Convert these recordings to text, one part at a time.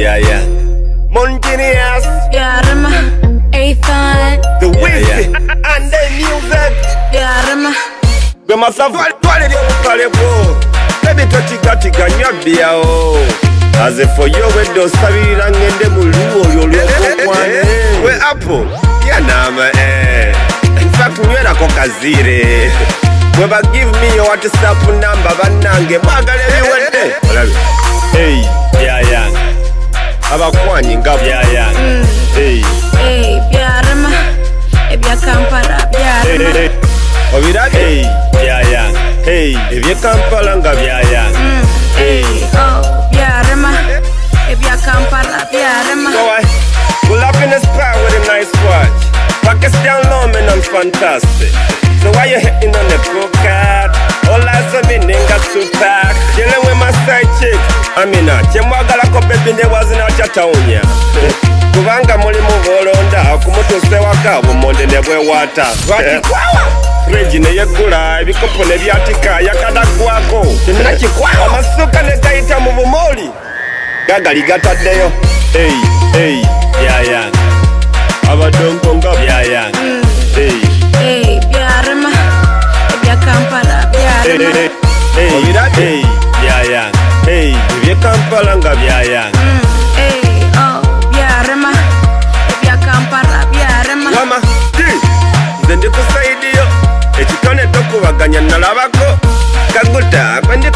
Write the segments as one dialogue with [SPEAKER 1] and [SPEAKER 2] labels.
[SPEAKER 1] Yeah, yeah.
[SPEAKER 2] Montinias.
[SPEAKER 3] Yeah, Rema. Ethan.
[SPEAKER 2] The Wizzy. And the music.
[SPEAKER 3] Yeah, Rema.
[SPEAKER 2] Gwe masafu twale lyo mukale bwo. Baby totiga nyabia o. As for you wedde osabirira ngende mu luwo olwo olw'okukwane. We Apple. Ya nama In fact nywelako kazire. Weba give me your WhatsApp number banange mwagala ebiwedde. Olabe. Hey, yeah, yeah. Abakwanyi nga
[SPEAKER 1] Yeah, yeah.
[SPEAKER 2] Hey.
[SPEAKER 3] Hey, yeah, Rema. Ebya Kampala, yeah, Rema.
[SPEAKER 2] Obirage?
[SPEAKER 1] Hey, yeah, yeah. Hey,
[SPEAKER 2] Ebye Kampala nga
[SPEAKER 1] yeah, yeah.
[SPEAKER 3] Hey, oh, yeah, Rema. Ebya Kampala, yeah, Rema.
[SPEAKER 2] So I pull up in the spot with a nice watch. Pockets down low, man, I'm fantastic. So why you hitting on the cook-out? All eyes on me, nigga, two-pack. Chillin' with my side chick. Amina, chemwagala ko baby ne wazina chataunya. Kubanga muli muvolonda, kumutuse waka bumonde ne bwe wata. Wakikwawa! Fridge ne yegula, ebikopo ne byatika, yakada kwako. Nakikwawa! Amasuka ne gayita mu bumoli. Gagali gataddeyo.
[SPEAKER 1] Hey, hey, yeah, yeah.
[SPEAKER 2] Abadongo nga
[SPEAKER 1] Yeah, yeah.
[SPEAKER 2] Hey.
[SPEAKER 3] Hey, yeah, Rema. Ebya Kampala, yeah, Rema.
[SPEAKER 1] Hey,
[SPEAKER 2] Obirage?
[SPEAKER 1] hey, yeah, yeah.
[SPEAKER 2] Hey, ebye Kampala nga
[SPEAKER 1] Yeah, yeah.
[SPEAKER 3] Hey, oh, yeah, Rema. Ebya Kampala, yeah, Rema.
[SPEAKER 2] Mama, nze ndi kusaidiyo ekitone tokubaganya nalabako kaguta kwende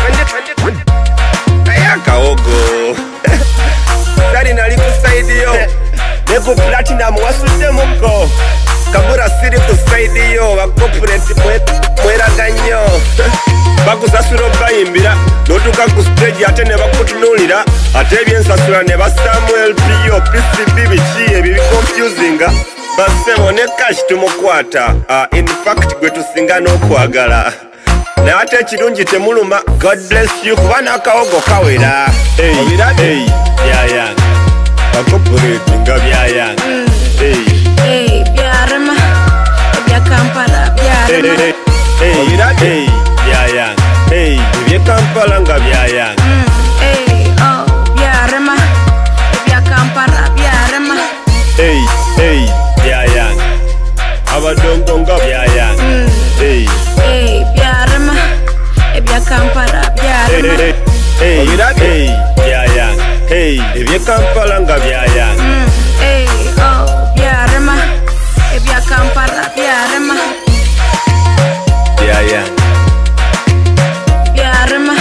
[SPEAKER 2] ayakawogo sali nali kusaidiyo ne ku platinum wasuddemuko kabura siri kusaidiyo bakoporeti mweraganyo bakusasula obayimbira notuuka ku stage ate ne bakutunuulira ate ebyensasula ne basaamu LPO PCB biki ebyo biconfusinga basebo ne cash tumukwata in fact gwe tusinga n'okwagala naye ate ekirungi temuluma God bless you kuba n'akawogo kawera
[SPEAKER 1] Hey,
[SPEAKER 2] obirage
[SPEAKER 1] hey, yeah, yeah.
[SPEAKER 2] bakoporeti nga
[SPEAKER 1] Yeah, yeah.
[SPEAKER 2] Hey.
[SPEAKER 3] Hey, yeah, Rema. Ebya Kampala, yeah,
[SPEAKER 1] Hey,
[SPEAKER 3] Rema.
[SPEAKER 1] hey, hey,
[SPEAKER 2] Obirage?
[SPEAKER 1] hey, yeah, yeah.
[SPEAKER 2] Hey, ebye Kampala nga
[SPEAKER 1] Yeah, yeah.
[SPEAKER 3] Hey, oh, yeah, Rema. Ebya Kampala, yeah, Rema.
[SPEAKER 1] Hey, hey, yeah, yeah.
[SPEAKER 2] abadongo nga
[SPEAKER 1] Yeah, yeah.
[SPEAKER 2] Hey.
[SPEAKER 3] Hey, yeah, Rema. Ebya Kampala, yeah,
[SPEAKER 1] Hey,
[SPEAKER 3] Rema.
[SPEAKER 1] hey, hey,
[SPEAKER 2] Obirage?
[SPEAKER 1] hey, yeah, yeah. Hey,
[SPEAKER 2] ebye Kampala nga
[SPEAKER 1] yeah, yeah.
[SPEAKER 3] Hey, oh, yeah, Rema. Ebya Kampala, yeah, Rema.
[SPEAKER 1] Yeah, yeah.
[SPEAKER 3] Yeah, Rema.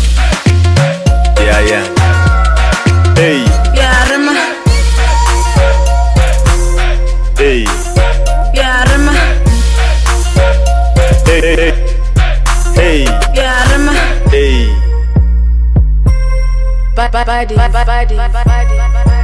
[SPEAKER 1] Yeah, yeah. Hey,
[SPEAKER 3] Yeah, Rema.
[SPEAKER 1] hey,
[SPEAKER 3] Yeah, Rema.
[SPEAKER 1] hey, hey, hey,
[SPEAKER 3] Yeah, Rema.
[SPEAKER 1] hey.
[SPEAKER 3] Body.